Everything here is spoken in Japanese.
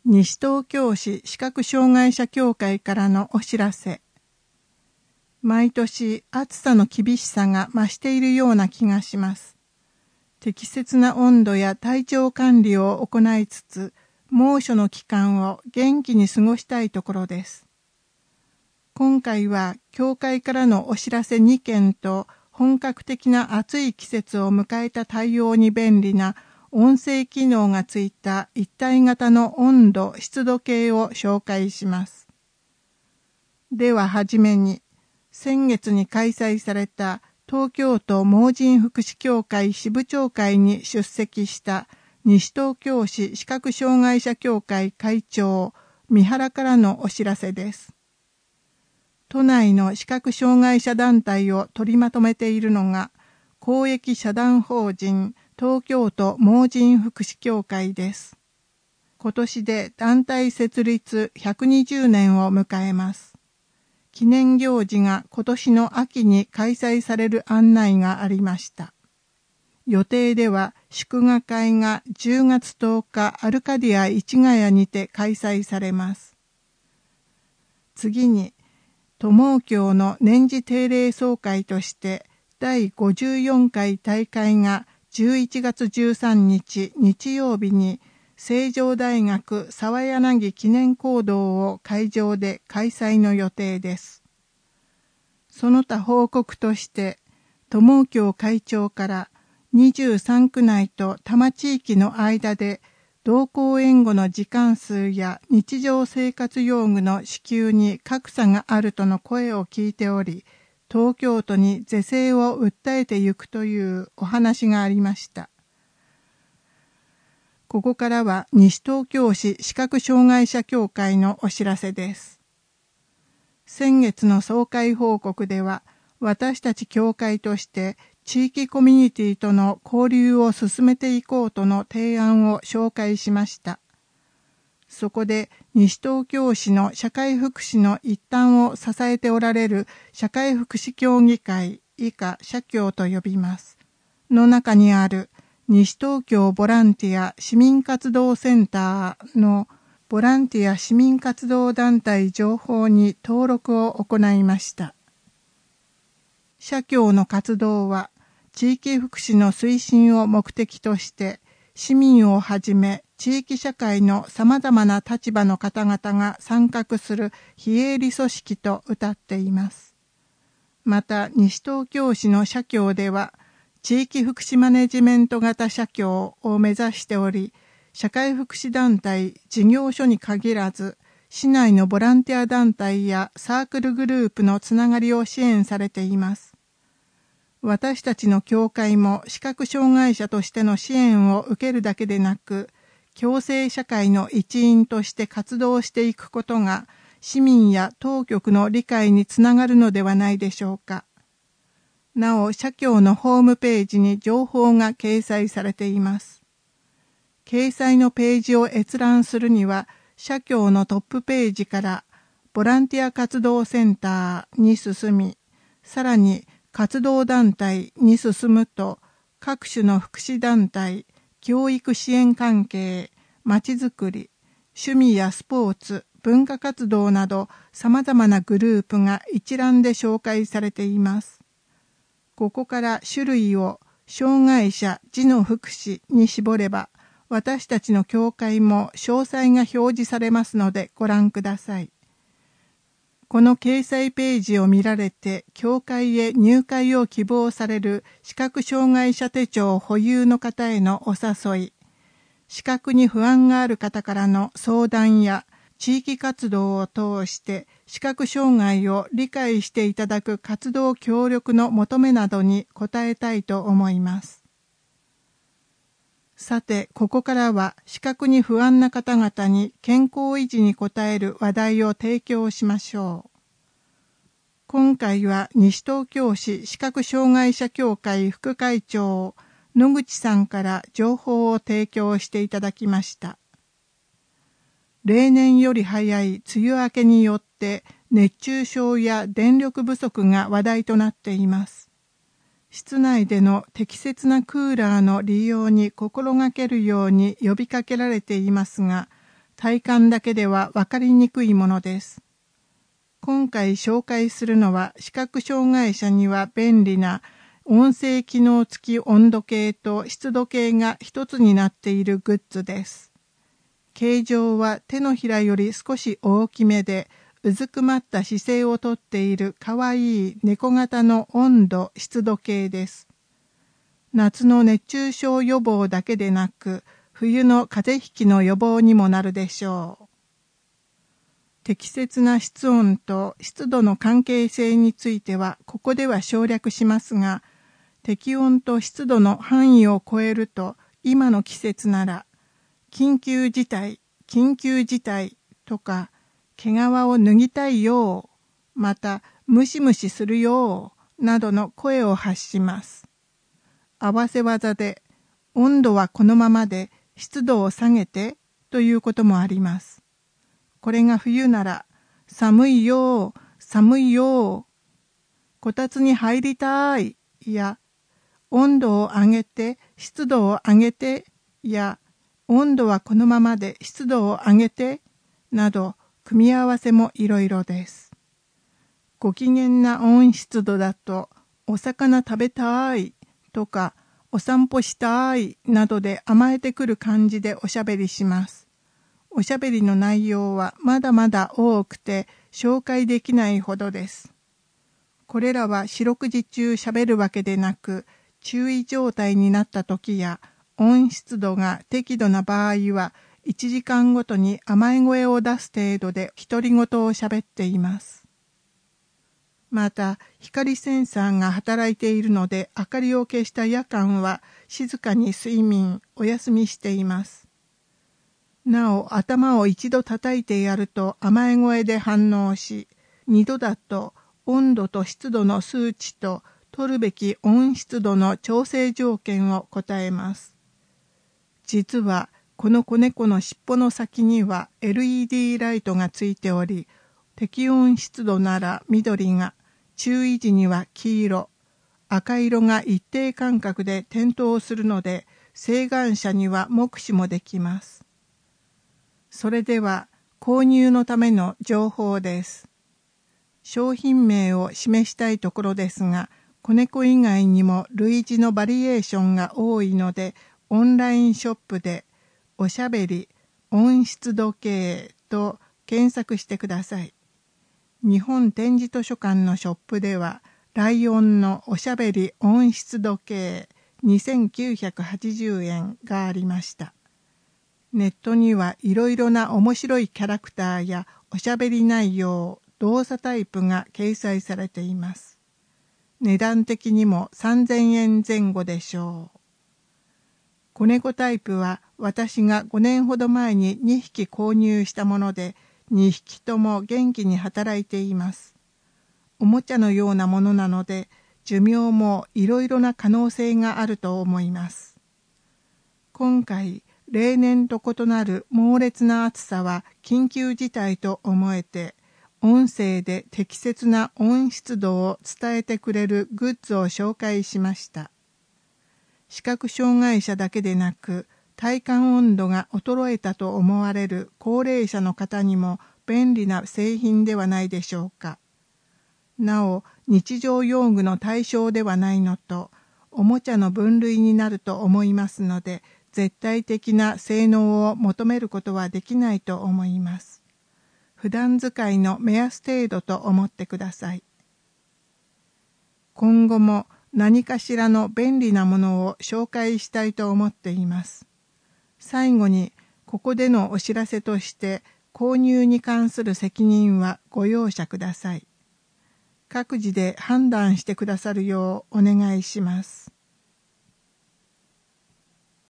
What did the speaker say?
西東京市視覚障害者協会からのお知らせ。毎年暑さの厳しさが増しているような気がします。適切な温度や体調管理を行いつつ、猛暑の期間を元気に過ごしたいところです。今回は協会からのお知らせ2件と、本格的な暑い季節を迎えた対応に便利な音声機能がついた一体型の温度・湿度計を紹介します。でははじめに、先月に開催された東京都盲人福祉協会支部長会に出席した西東京市視覚障害者協会会長三原からのお知らせです。都内の視覚障害者団体を取りまとめているのが公益社団法人東京都盲人福祉協会です。今年で団体設立120年を迎えます。記念行事が今年の秋に開催される案内がありました。予定では祝賀会が10月10日アルカディア市ヶ谷にて開催されます。次に、友教の年次定例総会として第54回大会が11月13日日曜日に成城大学沢柳記念講堂を会場で開催の予定です。その他報告として、友教会長から23区内と多摩地域の間で同行援護の時間数や日常生活用具の支給に格差があるとの声を聞いており、東京都に是正を訴えてゆくというお話がありました。ここからは西東京市視覚障害者協会のお知らせです。先月の総会報告では、私たち協会として地域コミュニティとの交流を進めていこうとの提案を紹介しました。そこで西東京市の社会福祉の一端を支えておられる社会福祉協議会以下社協と呼びます。の中にある西東京ボランティア市民活動センターのボランティア市民活動団体情報に登録を行いました。社協の活動は地域福祉の推進を目的として市民をはじめ地域社会の様々な立場の方々が参画する非営利組織と謳っています。また西東京市の社協では地域福祉マネジメント型社協を目指しており、社会福祉団体、事業所に限らず、市内のボランティア団体やサークルグループのつながりを支援されています。私たちの協会も視覚障害者としての支援を受けるだけでなく、共生社会の一員として活動していくことが、市民や当局の理解につながるのではないでしょうか。なお、社協のホームページに情報が掲載されています。掲載のページを閲覧するには、社協のトップページからボランティア活動センターに進み、さらに活動団体に進むと、各種の福祉団体、教育支援関係、まちづくり、趣味やスポーツ、文化活動など様々なグループが一覧で紹介されています。ここから種類を障害者、児の福祉に絞れば、私たちの協会も詳細が表示されますのでご覧ください。この掲載ページを見られて、協会へ入会を希望される視覚障害者手帳保有の方へのお誘い、視覚に不安がある方からの相談や地域活動を通して視覚障害を理解していただく活動協力の求めなどに応えたいと思います。さて、ここからは視覚に不安な方々に健康維持に応える話題を提供しましょう。今回は西東京市視覚障害者協会副会長野口さんから情報を提供していただきました。例年より早い梅雨明けによって熱中症や電力不足が話題となっています。室内での適切なクーラーの利用に心がけるように呼びかけられていますが、 体感だけでは分かりにくいものです。今回紹介するのは視覚障害者には便利な音声機能付き温度計と湿度計が一つになっているグッズです。形状は手のひらより少し大きめで、うずくまった姿勢をとっているかわいい猫型の温度・湿度計です。夏の熱中症予防だけでなく、冬の風邪ひきの予防にもなるでしょう。適切な室温と湿度の関係性については、ここでは省略しますが、適温と湿度の範囲を超えると、今の季節なら、緊急事態とか、毛皮を脱ぎたいよ、またムシムシするよ、などの声を発します。合わせ技で、温度はこのままで湿度を下げてということもあります。これが冬なら、寒いよ、こたつに入りたい、や、温度を上げて、湿度を上げて、や、温度はこのままで湿度を上げて、など、組み合わせもいろいろです。ご機嫌な温湿度だと、お魚食べたいとか、お散歩したいなどで甘えてくる感じでおしゃべりします。おしゃべりの内容はまだまだ多くて紹介できないほどです。これらは四六時中しゃべるわけでなく、注意状態になった時や温湿度が適度な場合は1時間ごとに甘え声を出す程度で独り言をしゃべっています。また、光センサーが働いているので明かりを消した夜間は静かに睡眠、お休みしています。なお、頭を一度叩いてやると甘え声で反応し、二度だと温度と湿度の数値と取るべき温湿度の調整条件を答えます。実は、この子猫の尻尾の先には LED ライトがついており、適温湿度なら緑が、注意時には黄色、赤色が一定間隔で点灯するので、晴眼者には目視もできます。それでは、購入のための情報です。商品名を示したいところですが、子猫以外にも類似のバリエーションが多いので、オンラインショップで、おしゃべり温湿度計と検索してください。日本点字図書館のショップでは、ライオンのおしゃべり温湿度計2980円がありました。ネットにはいろいろな面白いキャラクターやおしゃべり内容、動作タイプが掲載されています。値段的にも3000円前後でしょう。子猫タイプは私が5年ほど前に2匹購入したもので、2匹とも元気に働いています。おもちゃのようなものなので、寿命もいろいろな可能性があると思います。今回、例年と異なる猛烈な暑さは緊急事態と思えて、音声で適切な温湿度を伝えてくれるグッズを紹介しました。視覚障害者だけでなく、体感温度が衰えたと思われる高齢者の方にも便利な製品ではないでしょうか。なお、日常用具の対象ではないのと、おもちゃの分類になると思いますので、絶対的な性能を求めることはできないと思います。普段使いの目安程度と思ってください。今後も何かしらの便利なものを紹介したいと思っています。最後に、ここでのお知らせとして、購入に関する責任はご容赦ください。各自で判断してくださるようお願いします。